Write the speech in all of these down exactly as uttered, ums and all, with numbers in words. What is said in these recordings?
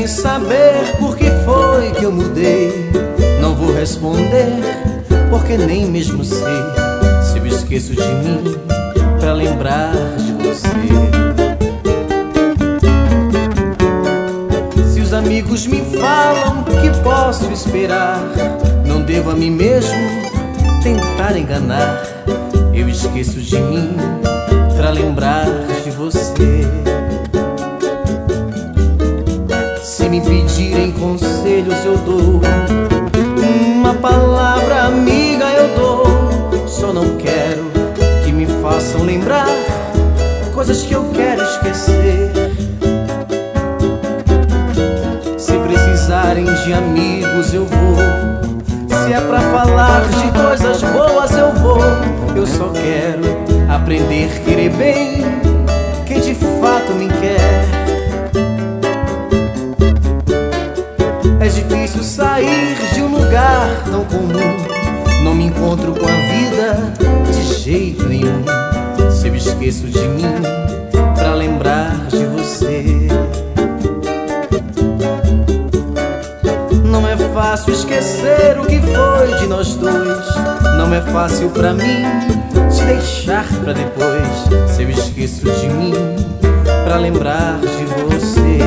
saber por que foi que eu mudei. Não vou responder, porque nem mesmo sei se eu esqueço de mim pra lembrar de você. Se os amigos me falam que posso esperar, não devo a mim mesmo tentar enganar. Eu esqueço de mim pra lembrar de você. Se me pedirem conselhos eu dou, uma palavra amiga eu dou. Só não quero que me façam lembrar coisas que eu quero esquecer. Se precisarem de amigos eu vou, se é pra falar de coisas boas eu vou. Eu só quero aprender a querer bem quem de fato me quer. É difícil sair de um lugar tão comum, não me encontro com a vida de jeito nenhum. Se eu esqueço de mim pra lembrar de você. Não é fácil esquecer o que foi de nós dois. Não é fácil pra mim te deixar pra depois. Se eu esqueço de mim pra lembrar de você.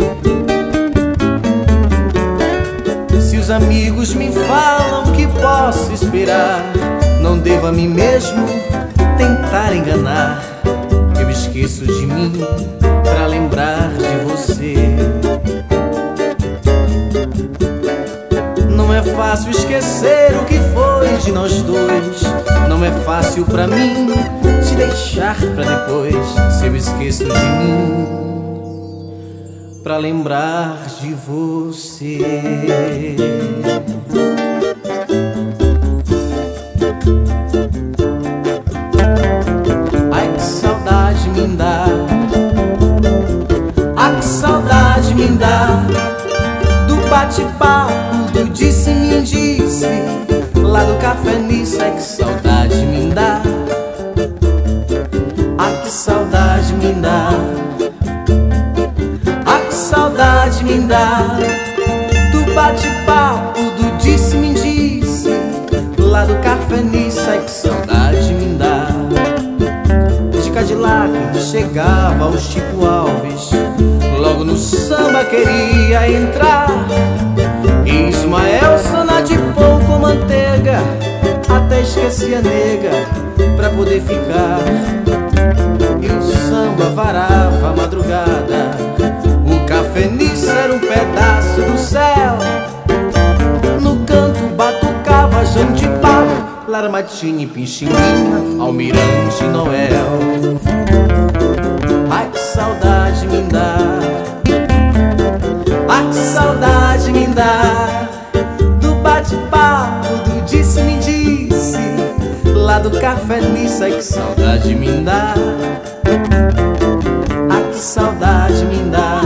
Se os amigos me falam que posso esperar, não devo a mim mesmo tentar enganar. Eu esqueço de mim pra lembrar de você. Não é fácil esquecer o que foi de nós dois. Não é fácil pra mim te deixar pra depois. Se eu esqueço de mim pra lembrar de você. Ai que saudade me dá, ai que saudade me dá do bate-papo, do disse-me disse lá do café nisso. Ai que saudade me dá, ai que saudade me dá, ai que saudade me dá do bate-papo, do disse-me disse lá do café nisso. Ai que saudade me dá. De Cadillac chegava o Chico Alves, logo no samba queria entrar. Ismael Sana de pão com manteiga, até esquecia a nega pra poder ficar. E o samba varava a madrugada, o cafenice era um pedaço do céu. No canto batucava Jane de Pau, Lara Martini, Pixinguinha, Almirante Noel. Ai que saudade me dá, ai que saudade me dá do bate-papo, do disse-me disse lá do café nisso. Ai que saudade me dá, ai que saudade me dá,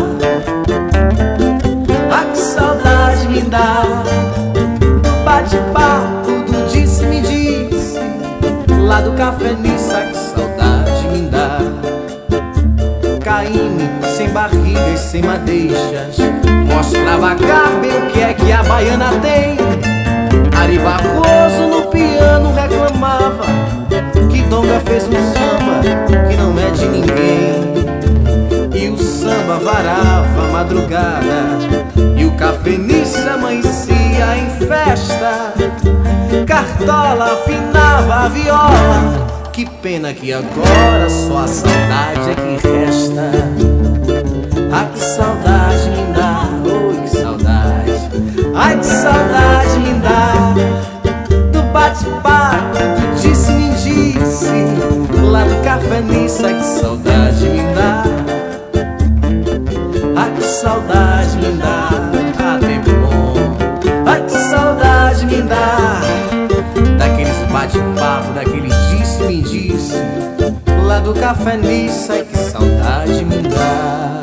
ai que saudade me dá do bate-papo, do disse-me disse lá do café nisso. Ai que saudade me dá. Caíme sem barriga e sem madeixas, mostrava a carne o que é que a baiana tem. Ari Barroso no piano reclamava que Donga fez um samba que não é de ninguém. E o samba varava a madrugada, e o cafenice amanhecia em festa. Cartola afinava a viola, que pena que agora só a saudade é que resta. Ai que saudade me dá, oi que saudade. Ai que saudade me dá do bate-papo, do disse-me disse lá do café nisso. Ai que saudade me dá, ai que saudade me dá. Ah, tempo bom. Ai que saudade me dá daqueles bate-papo, daqueles disse-me disse lá do café nisso. Ai que saudade me dá.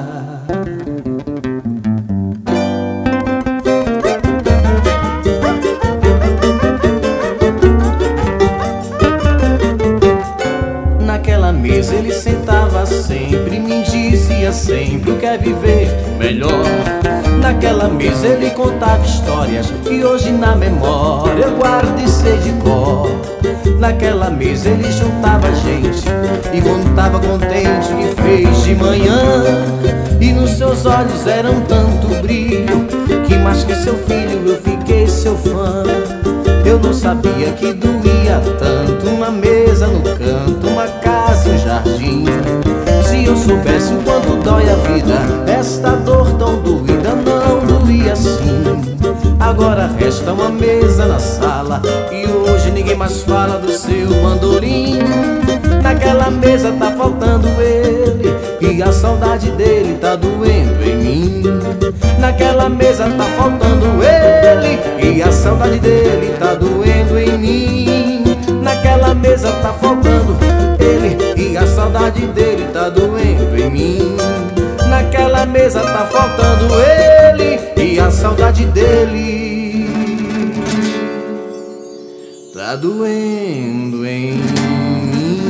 Naquela mesa ele sentava sempre, me dizia dizia sempre: quer viver melhor. Naquela mesa ele contava histórias que hoje na memória eu guardo e sei de cor. Naquela mesa ele juntava gente e contava contente o que fez de manhã. E nos seus olhos era um tanto brilho que mais que seu filho eu fiquei seu fã. Eu não sabia que doía tanto uma mesa no canto, uma casa e um jardim. Se eu soubesse o quanto dói a vida, esta dor tão doída não doía assim. Agora resta uma mesa na sala e hoje ninguém mais fala do seu bandolim. Naquela mesa tá faltando ele e a saudade dele tá doendo em mim. Naquela mesa tá faltando ele e a saudade dele tá doendo em mim. Naquela mesa tá faltando ele e a saudade dele tá doendo em mim. Naquela mesa tá faltando ele e a saudade dele tá doendo em mim.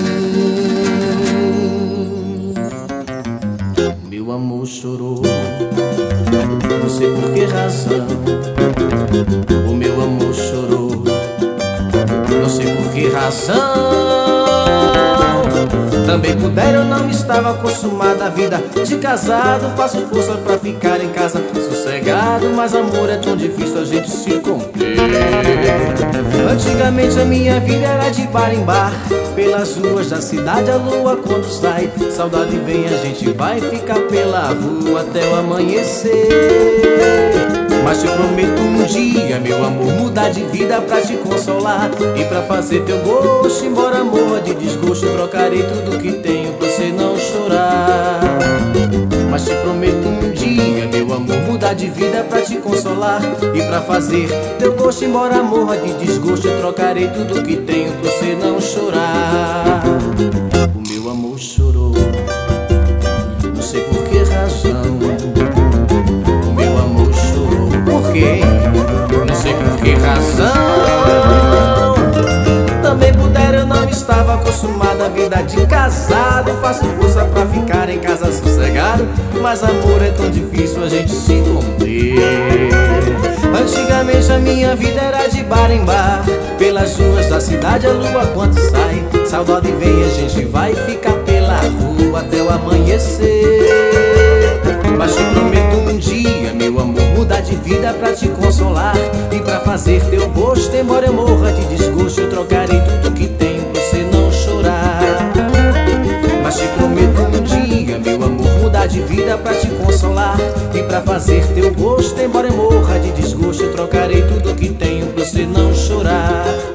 Meu amor chorou, não sei por que razão. O meu amor chorou, não sei por que razão. Também pudera, eu não estava acostumada à vida de casado. Faço força pra ficar em casa sossegado, mas amor é tão difícil a gente se conter. Antigamente a minha vida era de bar em bar, pelas ruas da cidade a lua quando sai. Saudade vem, a gente vai ficar pela rua até o amanhecer. Mas te prometo um dia, meu amor, mudar de vida pra te consolar e pra fazer teu gosto. Embora morra de desgosto, trocarei tudo que tenho pra você não chorar. Mas te prometo um dia, meu amor, mudar de vida pra te consolar e pra fazer teu gosto. Embora morra de desgosto, trocarei tudo que tenho pra você não chorar. O meu amor chorou, não sei por que razão. Não sei por que razão. Também pudera, eu não estava acostumada à vida de casado. Faço força pra ficar em casa sossegado, mas amor é tão difícil a gente se conter. Antigamente a minha vida era de bar em bar, pelas ruas da cidade a lua quando sai. Saudade vem, a gente vai ficar pela rua até o amanhecer. Mas te prometo um dia, meu amor, mudar de vida pra te consolar e pra fazer teu gosto. Embora eu morra de desgosto, eu trocarei tudo que tenho pra você não chorar. Mas te prometo um dia, meu amor, mudar de vida pra te consolar e pra fazer teu gosto. Embora eu morra de desgosto, eu trocarei tudo que tenho pra você não chorar.